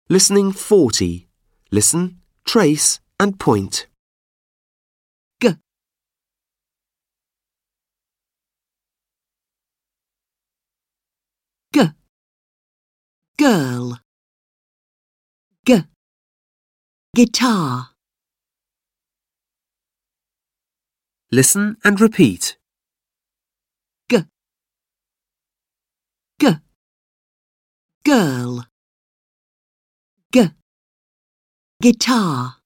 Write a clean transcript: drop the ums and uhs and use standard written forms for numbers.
Listening 40. Listen, trace and point. G, g, girl. G, guitar. Listen and repeat. G, g, girl. G, guitar.